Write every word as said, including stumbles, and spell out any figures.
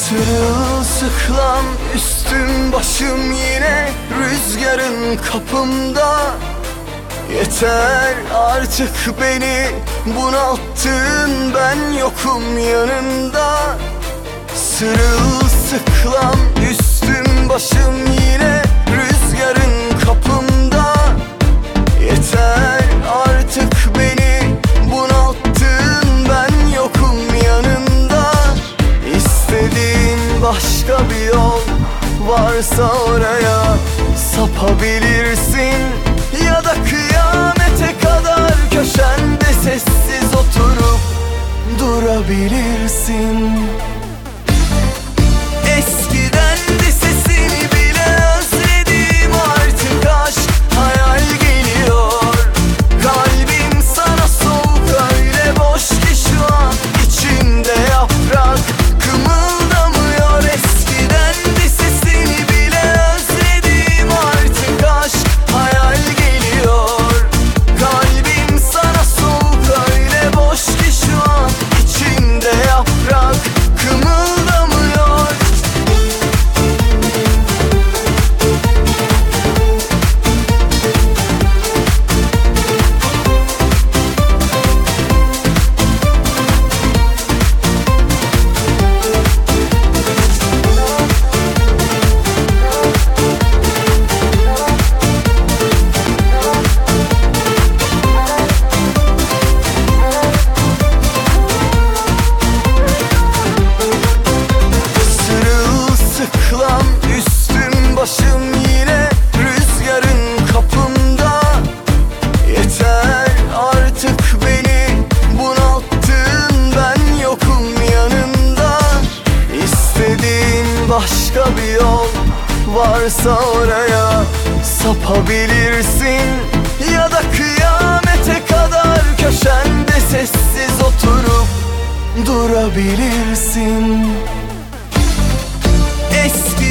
Sırılsıklam üstüm başım yine rüzgarın kapımda. Yeter artık beni bunalttın, ben yokum yanında. Sırılsıklam üstüm başım yine rüzgarın kapımda. Yeter artık beni bunalttın, ben yokum yanında. İstediğin başka bir yol varsa oraya sapabilirsin, ya da kıyamete kadar köşende sessiz oturup durabilirsin. Eskiden de sesini bile özledim, artık aşk hayal geliyor. Kalbim sana soğuk, öyle boş ki şu an içimde yaprak kımıldamıyor. Eskiden de sesini bile özledim, artık aşk hayal geliyor. Kalbim sana soğuk, öyle boş ki şu an içimde yaprak kımıldamıyor. Sırılsıklam üstüm başım yine rüzgarın kapımda. Yeter artık beni bunalttın, ben yokum yanında. İstediğin başka bir yol varsa oraya sapabilirsin, ya da kıyamete kadar köşende sessiz oturup durabilirsin. Eski